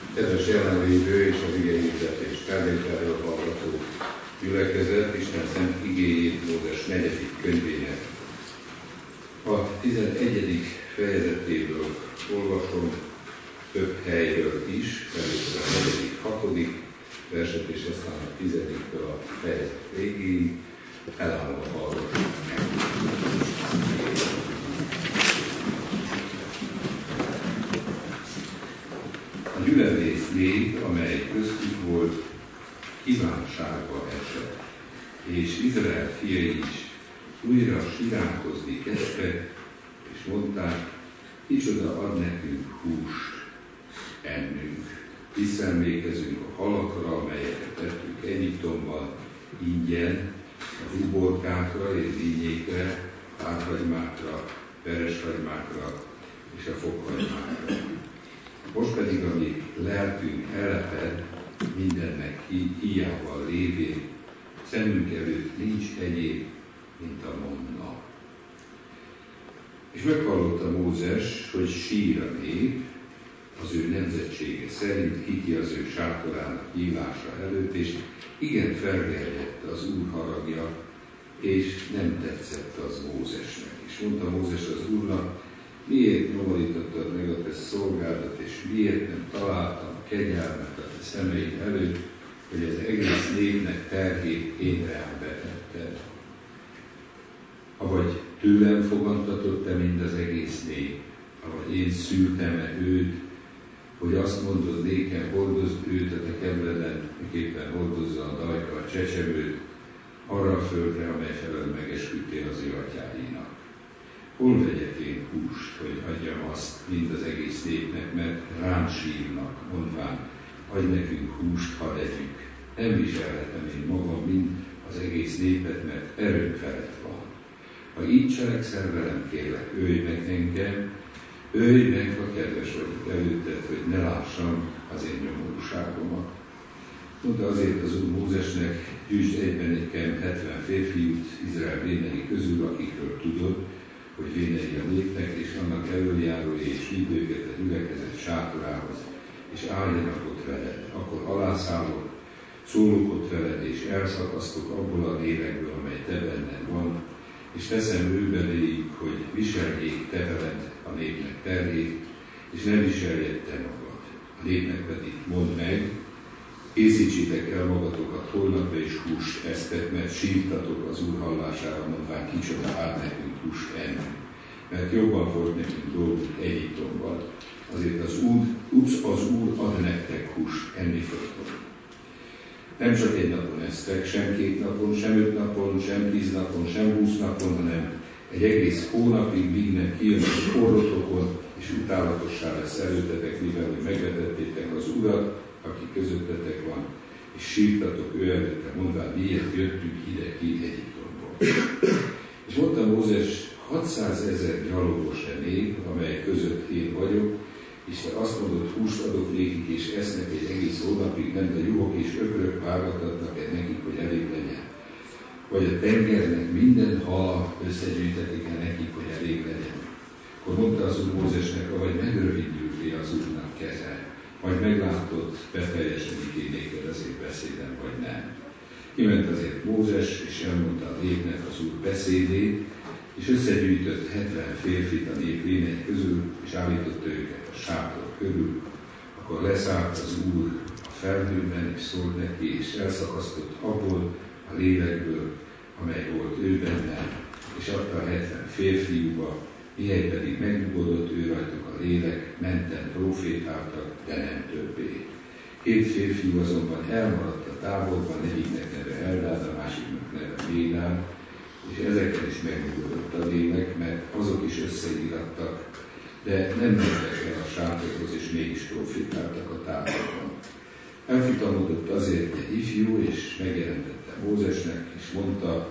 Kedves jelenlévő és az igéhirdetés felvételről hallgató gyülekezet, Isten szent igéjét Mózes 4. könyvének a 11. fejezetéből olvasom, több helyről is, először a 4., 6. verset, és aztán a 10-től a fejezet végéig, elállva hallgatom meg. A gyülevész nép, amely köztük volt, kívánságba esett, és Izrael fiai is újra siránkozni kezdtek, és mondták, kicsoda ad nekünk húst ennünk. Visszaemlékezünk a halakra, amelyeket tettünk Egyiptomban, ingyen, az uborkákra és dínyékre, árhagymákra, vereshagymákra és a fokhagymákra. Most pedig, amíg lelkünk elleped, mindennek hiával lévén, szemünk előtt nincs egyéb, mint a manna. És meghallotta Mózes, hogy sír a nép, az ő nemzetsége szerint kiki az ő sátorának nyílása előtt, és igen felgerjedt az Úr haragja, és nem tetszett az Mózesnek. És mondta Mózes az Úrnak, miért nyomorítottad meg a te szolgádat, és miért nem találtam kegyelmet a te szemeid előtt, hogy az egész népnek terhét én rám vetetted. Avagy tőlem fogantatott te mind az egész nép, avagy én szültem-e őt, hogy azt mondod nékem, hordozd őt a te kedveden, miképpen hordozza a dajka a csecsemőt, arra a földre, amely felől megesküdtél az ő atyáinak. Hol vegyek én húst, hogy adjam azt mind az egész népnek, mert rám sírnak, mondván, adj nekünk húst, hadd együk. Nem viselhetem én magam, mind az egész népet, mert erőm felett van. Ha így cselekszel velem, kérlek, ölj meg engem, ölj meg, ha kedves vagyok előtted, hogy ne lássam az én nyomorúságomat. Mondta azért az Úr Mózesnek, gyűjtsd egyben nekem 70 férfiút Izrael vénei közül, akikről tudod, hogy vénei a népnek, és annak elöljárói, és vidd őket a gyülekezet sátorához, és álljanak ott veled. Akkor alászállok, szólok ott veled, és elszakasztok abból a lélekből, amely te benned van, és teszem ő beléjük, hogy viseljék te veled a népnek terhét, és ne viseljed te magad. A népnek pedig mondd meg, készítsétek el magatokat holnapra, és húst esztek, mert sírtatok az Úr hallására, mondván, kicsoda áll nekünk húst enni. Mert jobban volt nekünk dolgunk Egyiptomban. Azért az Úr ad nektek húst enni fogtok. Nem csak egy napon esztek, sem 2 napon, sem 5 napon, sem 10 napon, sem 20 napon, hanem egy egész hónapig, míg nem kijön a korrotokon, és utálatossá lesz előttetek, mivel hogy megvetettétek az Urat, aki közöttetek van, és sírtatok ő előtte, mondván, miért jöttünk ide ki Egyiptomból. És mondta Mózes, 600 000 gyalogos a nép, amely között én vagyok, és te azt mondod, húst adok nékik, és esznek egy egész hónapig, nem a juhok és ökrök vágattatnak nekik, hogy elég legyen. Vagy a tengernek minden hala összegyűjtetik-e nekik, hogy elég legyen. Akkor mondta az Úr Mózesnek, ahogy megrövidült az Úrnak keze, majd meglátod, beteljesedik néked az én beszédem, vagy nem. Kiment azért Mózes, és elmondta a népnek az Úr beszédét, és összegyűjtött 70 férfit a nép vénei közül, és állította őket a sátor körül. Akkor leszállt az Úr a felhőben, és szólt neki, és elszakasztott abból a lélekből, amely volt ő benne, és adta a 70 férfiúba, mihely pedig megnyugodott ő rajtuk a lélek, menten profétáltak, de nem többé. 2 férfiú azonban elmaradt a távolban, egyiknek neve Eldad, a másiknak neve Médán, és ezekkel is megnyugodott a lélek, mert azok is összeírattak, de nem mentek el a sátorhoz, és mégis profétáltak a távolban. Elfutamodott azért egy ifjú, és megjelentette Mózesnek, és mondta,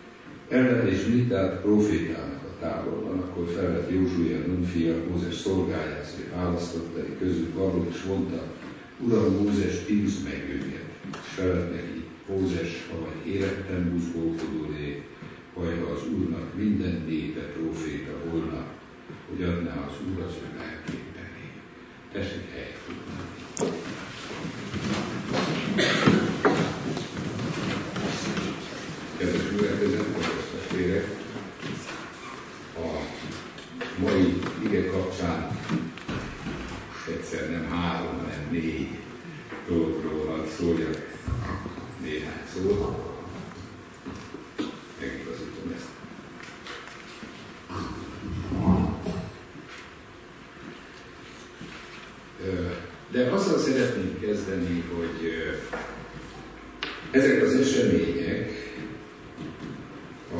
Eldad és Médán profétálnak a távolban. Akkor felvett Józsué, Nun fia, Mózes szolgájához, hogy választotta közül való, és mondta, Uram Mózes, tízd meg őket. És felvett neki Mózes, avagy éretten buzgolkodó lé, vagy ha az Úrnak minden népe proféta volna, hogy adná az Úr az ő lelkét belé. Tessék helyet foglalni. egyszer nem 3, hanem 4 dologról hadd szóljak néhány szót. Megigazítom ezt. De azzal szeretnénk kezdeni, hogy ezek az események a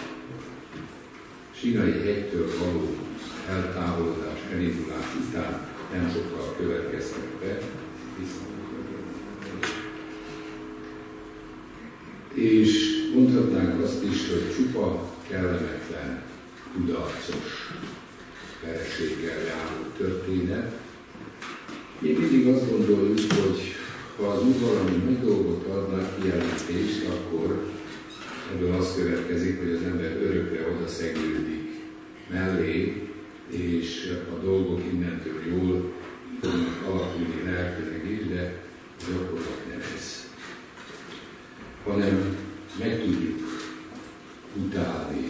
Sínai hegytől való eltávolodás, elindulás után nem sokkal következtek be, és mondhatnánk azt is, hogy csupa kellemetlen, kudarcos vereséggel járó történet. Mi mindig azt gondoljuk, hogy ha az Úr valami nagy dolgot adnak, kijelentést, akkor ebből az következik, hogy az ember örökre oda szegődik mellé, és a dolgok innentől jól fognak alakulni lelkileg is, de gyakorlat nem ez. Hanem meg tudjuk utálni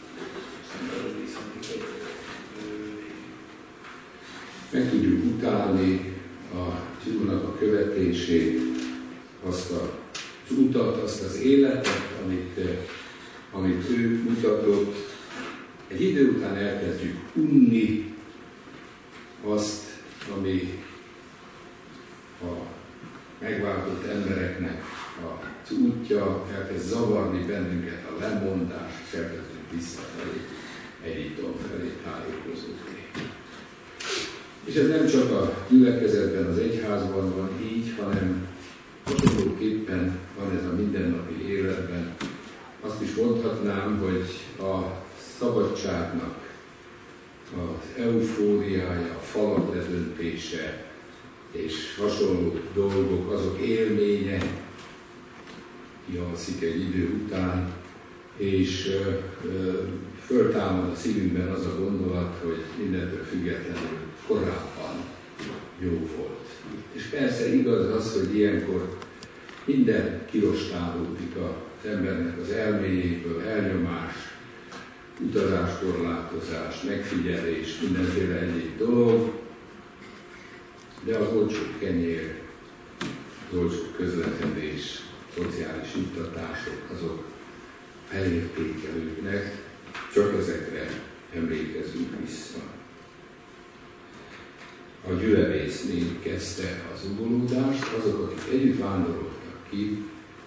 az Úrnak a követését, azt az utat, azt az életet, amit ő mutatott. Egy idő után elkezdjük unni azt, ami a megváltott embereknek az útja, elkezd zavarni bennünket a lemondás, és elkezdünk visszafelé, Egyiptom felé tájékozódni. És ez nem csak a gyülekezetben, az egyházban van így, hanem hasonlóképpen van ez a mindennapi életben. Azt is mondhatnám, hogy a szabadságnak az eufóriája, a falak ledöntése és hasonló dolgok, azok élménye kialszik egy idő után, és föltámad a szívünkben az a gondolat, hogy mindentől függetlenül korábban jó volt. És persze igaz az, hogy ilyenkor minden kirostálódik az embernek az elméjéből, elnyomás, utazáskorlátozás, megfigyelés, mindenféle egyéb dolog, de az olcsó kenyér, az olcsó közlekedés, szociális juttatások, azok felértékelődnek, csak ezekre emlékezzünk vissza. A gyülevész nép kezdte az ugolódást, azok, akik együtt vándoroltak ki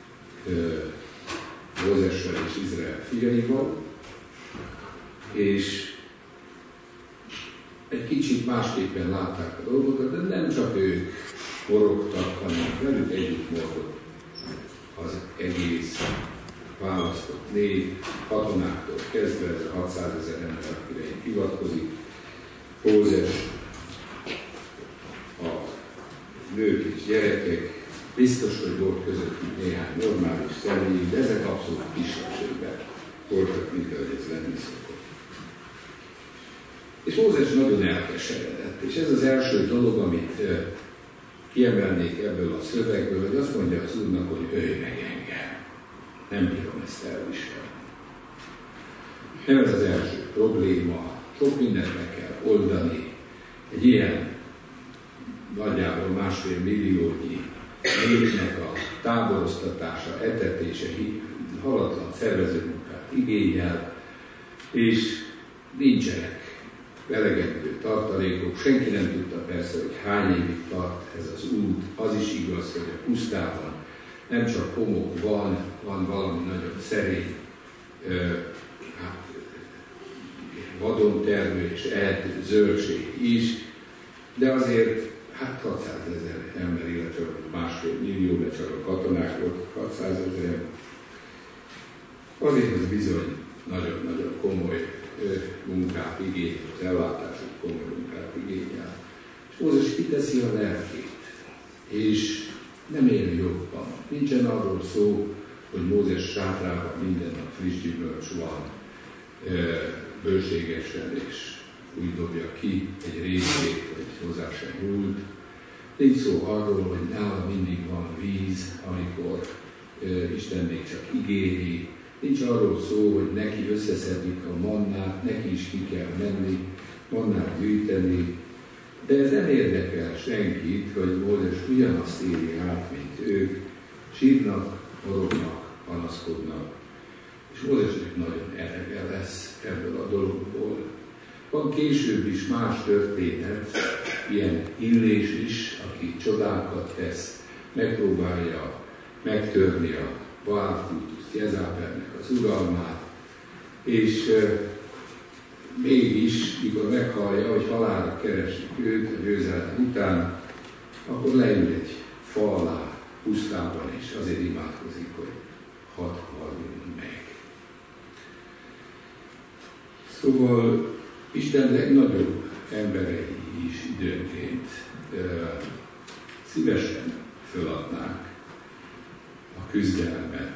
Mózessel és Izrael fiaival, és egy kicsit másképpen látták a dolgokat, de nem csak ők morogtak, hanem velük együtt morgott az egész választott nép, katonáktól kezdve, ez a 600 000 ember, akire így hivatkozik, Mózes, a nők és gyerekek, biztos, hogy volt közöttük néhány normális személy, de ezek abszolút kisebbségben voltak, mint ahogy ez lenni szokott. És Mózes nagyon elkeseredett, és ez az első dolog, amit kiemelnék ebből a szövegből, hogy azt mondja az Úrnak, hogy ölj meg engem. Nem bírom ezt elviselni. Nem ez az első probléma, sok mindent meg kell oldani. Egy ilyen nagyjából 1,5 milliónyi népnek a táboroztatása, etetése, halatlan szervezőmunkát igényel, és nincsenek elegendő tartalékok. Senki nem tudta persze, hogy hány évig tart ez az út. Az is igaz, hogy a pusztában nem csak homok van valami nagyon szerény vadontermés, erdő, zöldség is, de azért 600 000 ember, illetve 1,5 millió, de csak a katonák voltak 600 000 ember. Azért ez bizony nagyon-nagyon komoly munkát igényel, az ellátások komoly munkát igényel. És Mózes kiteszi a lelkét, és nem él jobban. Nincsen arról szó, hogy Mózes sátrában minden nap friss gyümölcs van, bőségesen, és úgy dobja ki egy részét, hogy hozzá sem nyúlt. Nincs szó arról, hogy nála mindig van víz, amikor Isten még csak ígéri. Nincs arról szó, hogy neki összeszedik a mannát, neki is ki kell menni, mannát gyűjteni. De ez nem érdekel senkit, hogy Mózes ugyanazt éli át, mint ők, sírnak, morognak, panaszkodnak, és Mózesnek nagyon elege lesz ebből a dologból. Van később is más történet, ilyen Illés is, aki csodákat tesz, megpróbálja megtörni a Baál kultuszt, Jezabelnek az uralmát, és mégis, mikor meghallja, hogy halálra keresik őt a győzelem után, akkor leül egy fa alá, pusztában, és azért imádkozik, hogy hadd halljunk meg. Szóval Isten legnagyobb emberei is időnként szívesen föladnák a küzdelmet.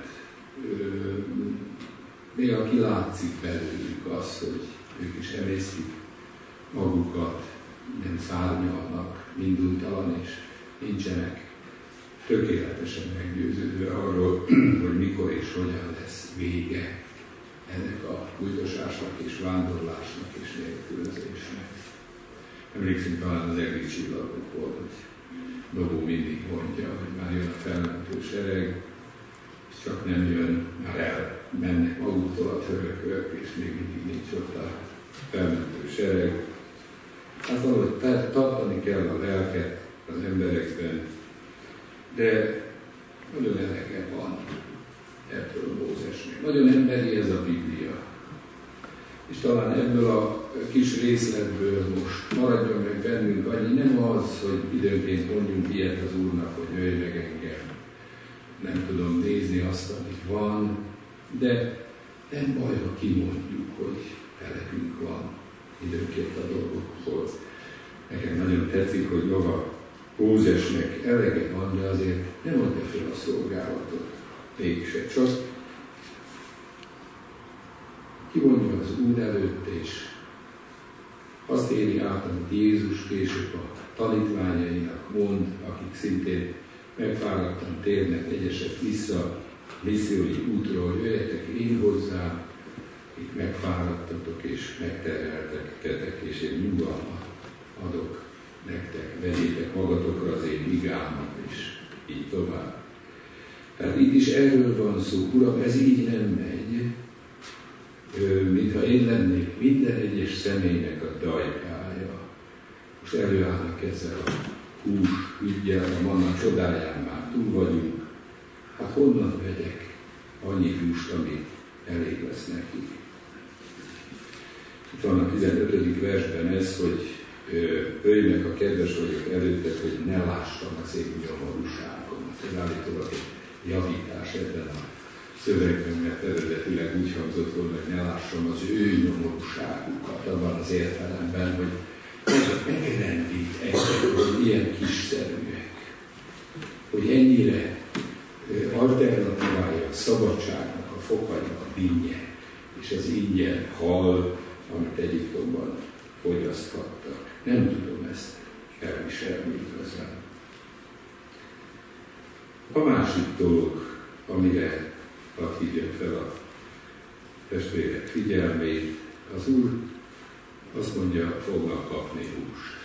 Néha kilátszik belőlük az, hogy ők is emésztik magukat, nem szárnyalnak, minduntalan, és nincsenek tökéletesen meggyőződve arról, hogy mikor és hogyan lesz vége ennek a bújdosásnak és vándorlásnak és nélkülözésnek. Emlékszünk talán az egri csillagokból, hogy Dobó mindig mondja, hogy már jön a felmentő sereg, és csak nem jön, már elmennek maguktól a törökök, és még mindig nincs ott a felmentő sereg. Hát valahogy tartani kell a lelket az emberekben, de nagyon elege van ebből Mózesnek. Nagyon emberi ez a Biblia. És talán ebből a kis részletből most maradjon meg bennünk annyi, nem az, hogy időnként mondjunk ilyet az Úrnak, hogy jöjj meg engem. Nem tudom nézni azt, amit van, de nem baj, ha kimondjuk, hogy elegünk van időnként a dolgokból. Nekem nagyon tetszik, hogy maga Mózesnek elege van, de azért nem adja fel a szolgálatot mégse, csak kimondja az Úr előtt, és azt éli át, amit Jézus később a tanítványainak mond, akik szintén megfáradtan térnek egyesek vissza missziói útról, jöjjetek én hozzám, itt megfáradtatok és megterheltetek, és én nyugalmat adok nektek, vegyétek magatokra az én igámat, és így tovább. Tehát itt is erről van szó, Uram, ez így nem megy, mintha én lennék minden egyes személynek a dajkája. Most előállnak ezzel a hús üggyel, a manna csodáján már túl vagyunk. Hát honnan vegyek annyi húst, ami elég lesz nekik? Itt van a 15. versben ez, hogy ölj meg, ha kedves vagyok előtted, hogy ne lássam az én nyomorúságomat. Ez állítólag egy javítás ebben a szövegben, mert eredetileg úgy hangzott volna, hogy ne lássam az ő nyomorúságukat, abban az értelemben, hogy megrendít engem, hogy ilyen kiszerűek, hogy ennyire alternatívája a szabadságnak, a fokainak a dinnye, és az ingyen hal, amit Egyiptomban fogyaszthattak. Nem tudom ezt elviselni igazán. A másik dolog, amire hadd hívjam fel a testvérek figyelmét, az Úr azt mondja, fognak kapni húst.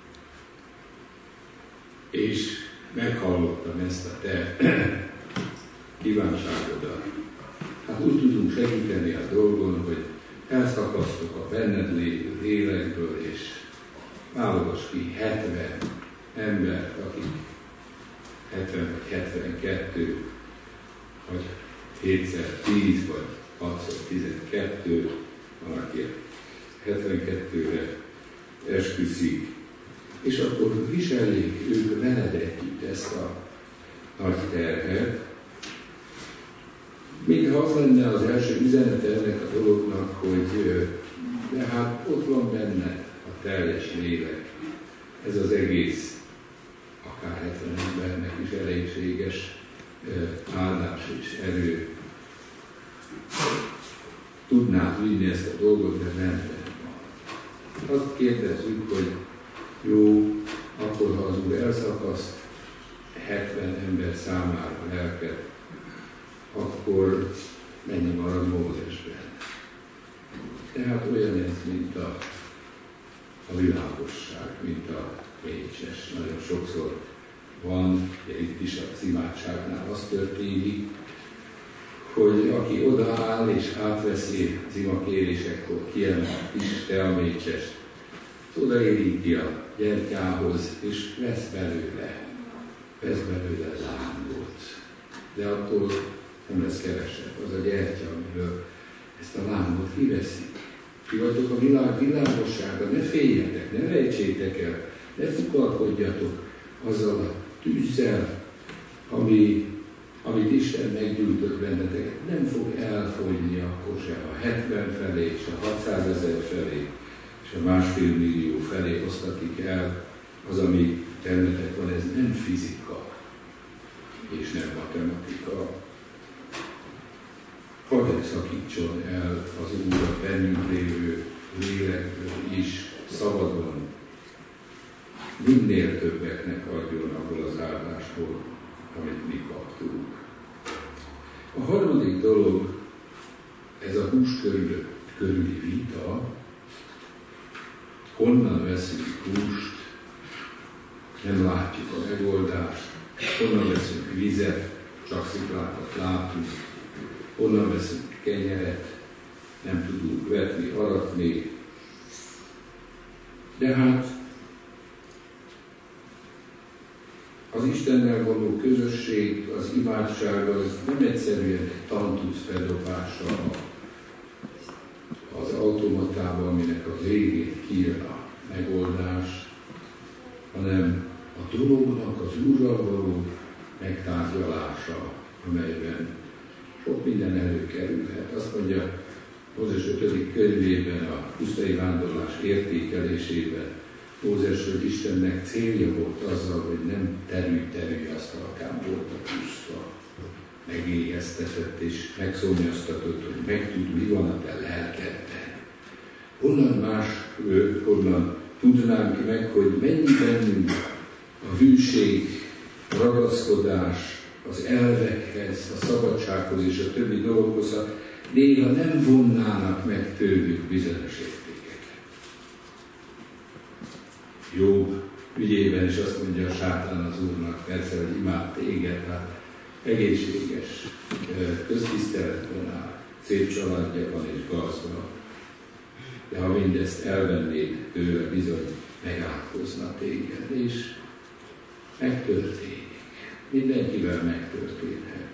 És meghallottam ezt a te kívánságodat. Hát úgy tudunk segíteni a dolgon, hogy elszakasztok a benned lévő lélekből, és válogass ki 70 embert, akik 70 vagy 72, vagy 7x10, vagy 6x12, van, aki 72-re esküszik, és akkor viseljék ők veled együtt ezt a nagy terhet. Mintha az lenne az első üzenet ennek a dolognak, hogy de hát ott van benne a teljes lélek. Ez az egész, akár 70 embernek is elégséges áldás és erő. Tudnád vinni ezt a dolgot, de rendben van. Azt kérdezzük, hogy jó, akkor ha az Úr elszakaszt 70 ember számára a lelket, akkor mennyi marad Mózesben. Tehát olyan ez, mint a a világosság, mint a mécses. Nagyon sokszor van, itt is az imádságnál az történik, hogy aki odaáll és átveszi az imakérésekkor, kiemel Isten a mécsest, odaérinti a gyertyához, és vesz belőle lángot. De attól nem lesz kevesebb. Az a gyertya, amiből ezt a lángot kiveszik. Ti vagytok a világ világossága, ne féljetek, ne rejtsétek el, ne fukarkodjatok azzal a tűzzel, amit Isten meggyújtott benneteket. Nem fog elfogyni akkor sem a 70 felé, és a 600 000 felé, és a 1,5 millió felé osztatik el. Az, ami bennetek van, ez nem fizika, és nem matematika. Hadd szakítson el az Úr a bennünk lévő lélekből is szabadon, minél többeknek adjon abból az áldásból, amit mi kaptunk. A harmadik dolog, ez a hús körüli vita, honnan veszünk húst, nem látjuk a megoldást, honnan veszünk vizet, csak sziklákat látunk, honnan veszünk kenyeret, nem tudunk vetni, aratni. De hát az Istennel való közösség, az imádság az nem egyszerűen egy tantusz feldobása az automatában, aminek a végén kijön a megoldás, hanem a dolognak az Úrral való megtárgyalása, amelyben sok minden előkerülhet. Azt mondja Mózes 5. könyvében, a pusztai vándorlás értékelésében, Mózes, hogy Istennek célja volt azzal, hogy nem terű asztalkán volt a puszta. Megéheztetett és megszomjaztatott, hogy megtud, mi van a te lelkedben. Honnan tudnánk meg, hogy mennyi bennünk a hűség, a ragaszkodás, az elvekhez, a szabadsághoz és a többi dolgokhoz, néha nem vonnának meg tőlük bizonyos értékeket. Jobb ügyében is azt mondja a sátán az Úrnak, persze, hogy imád téged, hát egészséges köztiszteletben áll, szép családja van és gazdag. De ha mindezt elvennéd tőle, bizony megátkozna téged, és megtörténik. Mindenkivel megtörténhet.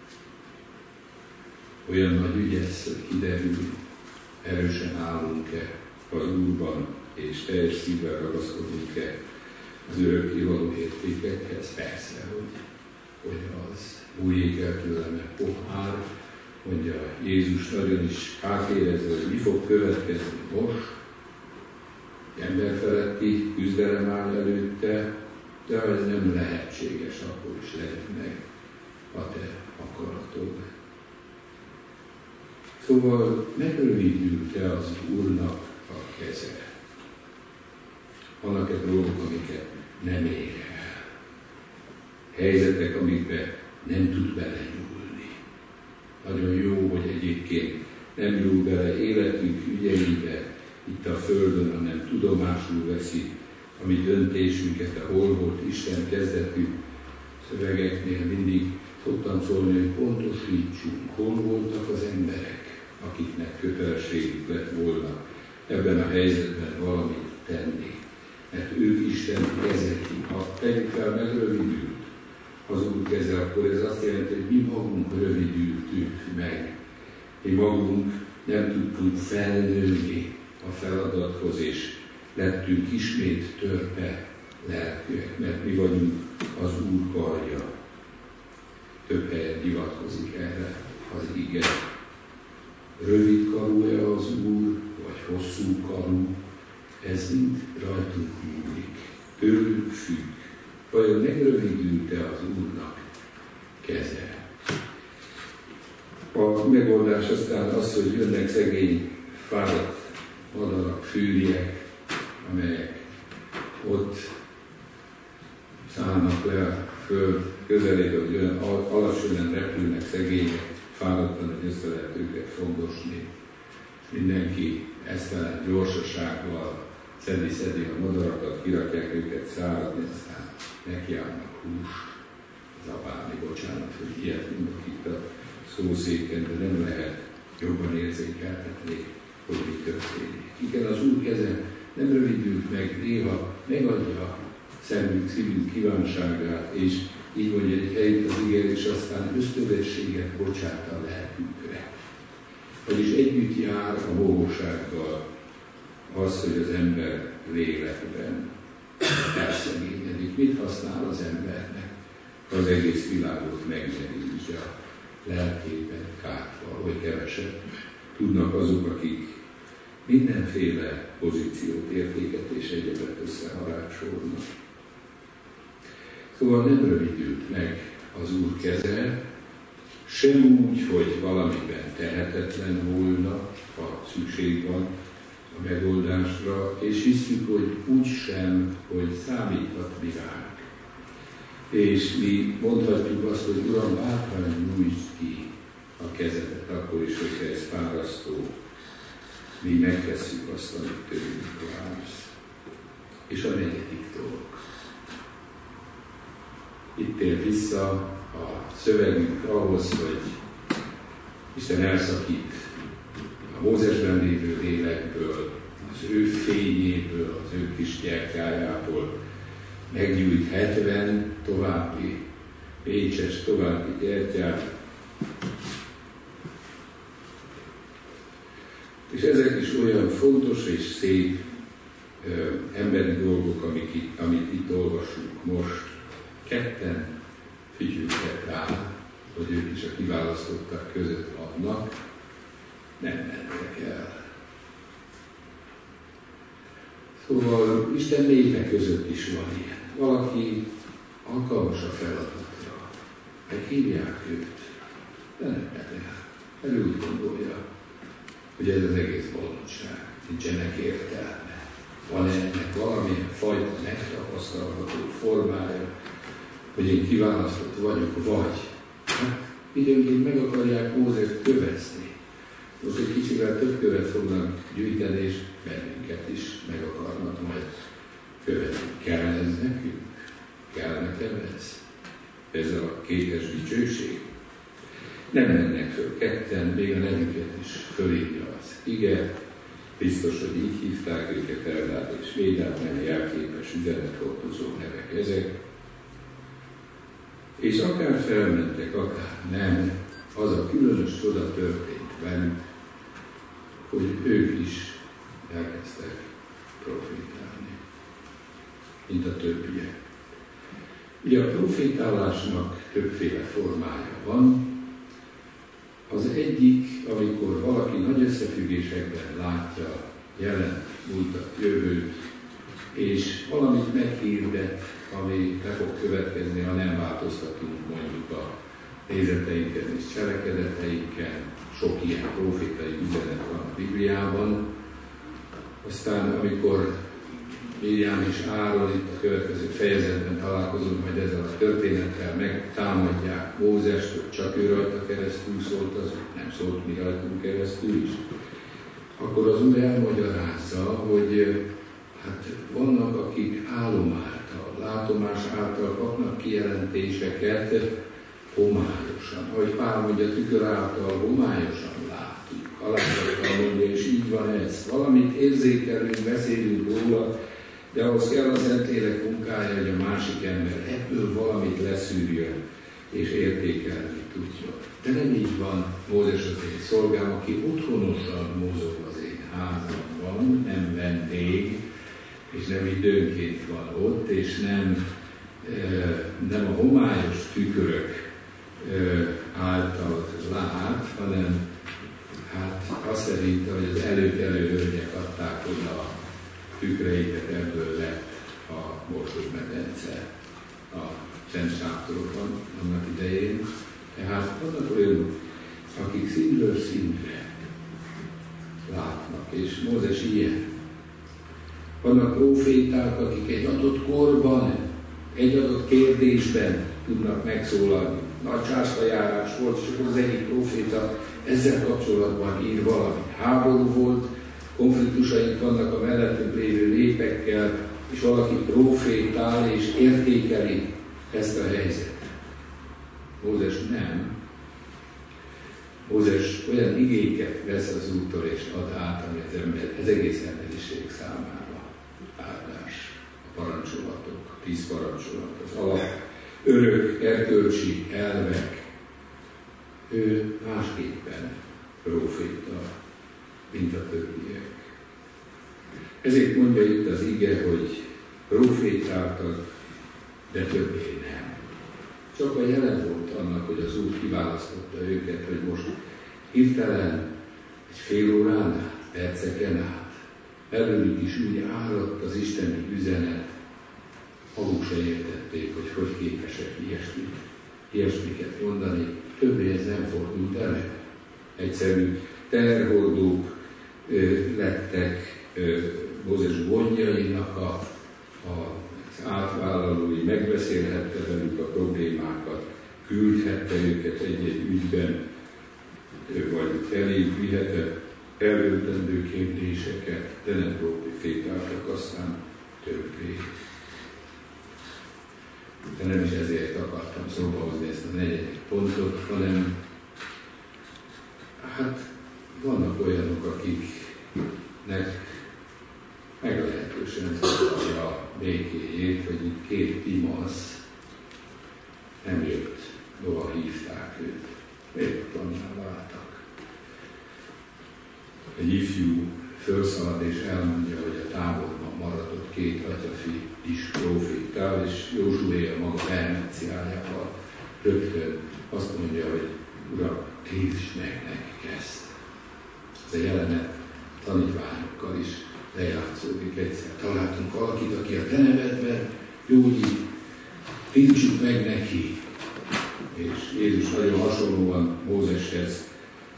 Olyan nagy ügy ez, hogy kiderül, erősen állunk-e az Úrban, és teljes szívvel ragaszkodunk-e az örökkévaló értékekhez. Persze, hogy az új ékel tőlem a pohár, mondja Jézus nagyon is átérezve, hogy mi fog következni most. Emberfeletti küzdelem áll előtte, de ha ez nem lehetséges, akkor is legyen meg a te akaratod. Szóval megrövidült-e az Úrnak a keze? Vannak-e dolgok, amiket nem ér el? Helyzetek, amikben nem tud belenyúlni. Nagyon jó, hogy egyébként nem nyúl bele életünk ügyeibe, itt a Földön, hanem tudomásul veszi a mi döntésünket, a hol volt Isten kezdetű szövegeknél mindig szoktam szólni, hogy pontosítsunk, hol voltak az emberek, akiknek kötelességük lett volna ebben a helyzetben valamit tenni. Mert ők Isten kezeki. Ha tegyük fel, megrövidült az Úr keze, akkor ez azt jelenti, hogy mi magunk rövidültünk meg. Mi magunk nem tudtunk felnőni a feladathoz, és lettünk ismét törpe lelkűek, mert mi vagyunk az Úr karja. Több helyen hivatkozik erre az ige. Rövid karú-e az Úr, vagy hosszú karú? Ez mind rajtunk múlik. Tőlük függ. Vajon megrövidült-e az Úrnak keze? A megoldás aztán az, hogy jönnek szegény, fáradt madarak, fűriek, amelyek ott szállnak le a föld közelébe, hogy olyan alacsonyan repülnek szegények, fáradtan, hogy össze lehet őket fogdosni. Mindenki esztelen gyorsasággal szedi a madarakat, kirakják őket száradni, aztán nekiállnak húst, zabálni, bocsánat, hogy ilyet mondok itt a szószéken, de nem lehet jobban érzékeltetni, hogy mi történik. Igen, az Úr keze nem rövidült meg, néha megadja szívünk kívánságát, és így mondja, hogy eljut az ige, és aztán ösztönösséget bocsát a lelkünkre. Vagyis együtt jár a bohósággal az, hogy az ember lélekben elszegényedik. Mit használ az embernek? Az egész világot megnyeri, és a lelkében kártva, hogy keveset tudnak azok, akik mindenféle pozíciót, értéket és egyebet összeharácsolnak. Szóval nem rövidült meg az Úr keze, sem úgy, hogy valamiben tehetetlen volna, ha szükség van a megoldásra, és hiszük, hogy úgy sem, hogy számíthat mi ránk. És mi mondhatjuk azt, hogy Uram, bátran nyújtsd ki a kezedet, akkor is, hogyha ez fárasztó. Mi megtesszük azt, amit tőlünk vársz. És a negyedik dolog. Itt tér vissza a szövegünk ahhoz, hogy Isten elszakít a Mózesben lévő lélekből, az ő fényéből, az ő kis gyertyájából, meggyújt 70 további pécses, további gyertyát. És ezek is olyan fontos és szép emberi dolgok, amit itt olvasunk most. Ketten figyeltek rá, hogy ők is a kiválasztottak között vannak, nem mentek el. Szóval Isten népe között is van ilyen. Valaki alkalmas a feladatra, meghívják őt, de nem megy el. Mert úgy gondolja, hogy ez az egész bolondság, nincsenek értelme. Van ennek valamilyen fajta megtapasztalható formája, hogy én kiválasztott vagyok, vagy hát időnként meg akarják Mózest kövezni. Most egy kicsivel több követ fognak gyűjteni, és bennünket is meg akarnak majd követni. Kell ez nekünk? Kell nekem ez? Ez a kétes dicsőség? Nem mennek föl ketten, még a nevüket is fölírja az ige. Biztos, hogy így hívták őket, Eldad és Médad, nem jelképes üzenethordozó nevek ezek. És akár felmentek, akár nem, az a különös csoda történt velük, hogy ők is elkezdtek profétálni, mint a többiek. Ugye a profétálásnak többféle formája van. Az egyik, amikor valaki nagy összefüggésekben látja jelen, múltat, jövőt, és valamit meghirdet, ami le fog következni, ha nem változtatunk mondjuk a nézeteinken és cselekedeteinken. Sok ilyen profétai üzenet van a Bibliában. Aztán, amikor Miriam és Áron itt a következő fejezetben találkozunk majd ezzel a történettel, megtámadják Mózest, hogy csak ő rajta keresztül szólt, az nem szólt mi rajtunk keresztül is. Akkor az Úr elmagyarázza, hogy hát vannak, akik álom által, látomás által kapnak kijelentéseket homályosan. Ahogy Pál mondja, tükör által homályosan látjuk. Alázattal mondja, és így van ez. Valamit érzékelünk, beszélünk róla, de ahhoz kell a Szentlélek munkája, hogy a másik ember ebből valamit leszűrjön és értékelni tudja. De nem így van Mózes az én szolgám, aki otthonosan mozog az én házamban, nem vendég, és nem időnként van ott, és nem a homályos tükörök által lát, hanem hát azt szerint, hogy az előkelő hölgyek adták oda a tükreiket, ebből lett a Borsod-medence a Szent Sátorokban annak idején. Tehát vannak olyanok, akik színről színre látnak, és Mózes ilyen. Vannak proféták, akik egy adott korban, egy adott kérdésben tudnak megszólalni. Nagy sászlajárás volt, és az egyik proféta ezzel kapcsolatban ír valamit. Háború volt, konfliktusaink vannak a mellettünk lévő népekkel, és valaki profétál és értékeli ezt a helyzetet. Mózes nem. Mózes olyan igéket vesz az Úrtól és ad át, ami az egész emberiség számára áldás. A parancsolatok, a 10 parancsolat, az alap örök erkölcsi elvek. Ő másképpen proféta, mint a többiek. Ezért mondja itt az ige, hogy profétáltak, de többé nem. Csak a jelen volt annak, hogy az Úr kiválasztotta őket, hogy most hirtelen egy fél órán át, perceken át, belőlük is úgy áradt az isteni üzenet, maguk se értették, hogy képesek ilyesmiket mondani. Többé ez nem fordult elő. Egyszerű terhordók lettek Mózes gondjainak az átvállalói, megbeszélhette velük a problémákat, küldhette őket egy-egy ügyben, vagy elég vihette elöltendő kérdéseket, de nem profétáltak aztán többé. De nem is ezért akartam szóba hozni ezt a 4. pontot, hanem hát vannak olyanok, akiknek meglehetősen zavarja a békéjét, hogy itt 2 Timasz nem jött, hova hívták őt. Miért annál váltak? Egy ifjú felszalad és elmondja, hogy a táborban maradott 2 atyafi is profétál, és Józsué a maga vehemenciájával rögtön azt mondja, hogy Uram, tiltsd meg nekik ezt. Ez a jelenet tanítványokkal is lejátszódik egyszer. Találtunk valakit, aki a te nevedben gyógyít, tiltsuk meg neki. És Jézus nagyon hasonlóan Mózeshez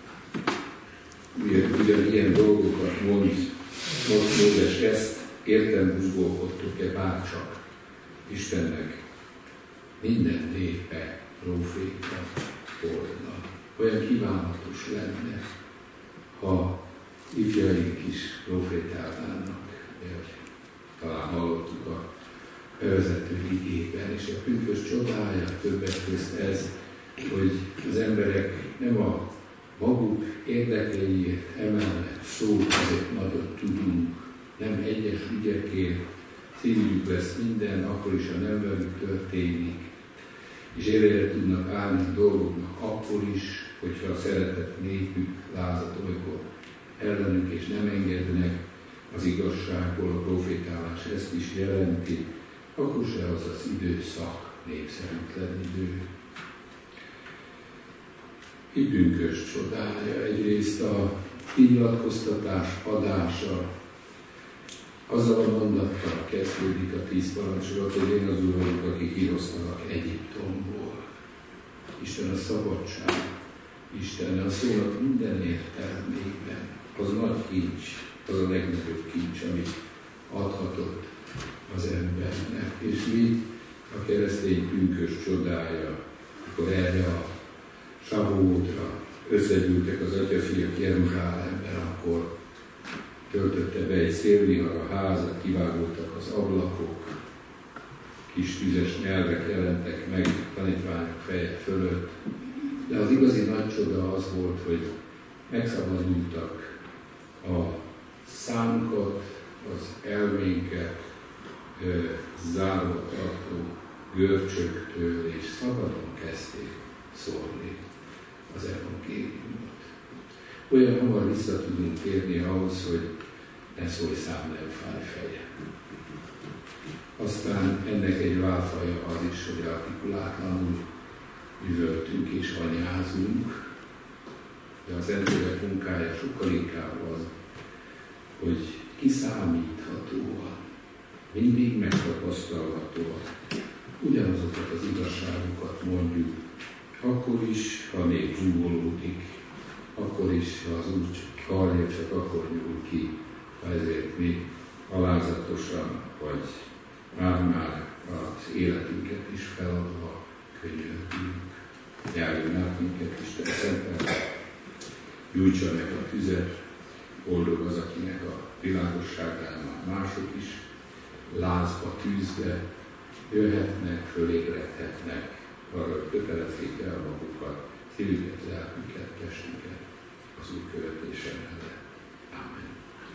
ugyanilyen dolgokat mond, most Mózes ezt, értem buzgolkodtok-e bárcsak Istennek minden népe proféta volna. Olyan kívánatos lenne, ha ifjaink is profétálnának, mert talán hallottuk a bevezető igében, és a pünkös csodája többek közt ez, hogy az emberek nem a maguk érdekeiért emellett szót azért nagyon tudunk, nem egyes ügyekért, szívük lesz minden, akkor is, ha nem velük történik, és élére tudnak állni a dolgoknak akkor is, hogyha a szeretett népük lázad olykor ellenük, és nem engednek az igazságból, a profétálás ezt is jelenti, akkor se az az időszak népszerűtlen idő. Itt pünkös csodája, egyrészt a kinyilatkoztatás adása, azzal a mondattal kezdődik a 10 parancsolat, hogy én az Úr vagyok, aki kihoztalak Egyiptomból. Isten a szabadság, Isten a szónak minden értelmében, az nagy kincs, az a legnagyobb kincs, amit adhatott az embernek. És mi a keresztény pünkös csodája, amikor erre a Savótra összegyűltek az atyafiak Jeruzsálemben, akkor töltötte be egy szélvihar a házat, kivágultak az ablakok, kis tüzes nyelvek jelentek meg tanítványok feje fölött. De az igazi nagy csoda az volt, hogy megszabadultak a szánkat, az elménket zárva tartó görcsöktől, és szabadon kezdték szólni az evangéliumot. Olyan hamar vissza tudunk térni ahhoz, hogy ne szólj szám, nem fáj feje. Aztán ennek egy válfaja az is, hogy artikulátlanul üvöltünk és anyázunk, de az Szentlélek munkája sokkal inkább az, hogy kiszámíthatóan, mindig megtapasztalhatóan ugyanazokat az igazságokat mondjuk, akkor is, ha még zsúvolódik, akkor is, ha az Úr karja csak akkor nyúl ki, ha ezért mi alázatosan, vagy már az életünket is feladva könyörgünk. Járjon át minket Isten szentel, gyújtsa meg a tüzet, Boldog az, akinek a világosságán mások is lázba, tűzbe jöhetnek, fölébredhetnek, arra, hogy kötelezzék el magukat, szívüket, lelküket, testüket az Úr követése mellett. Amen.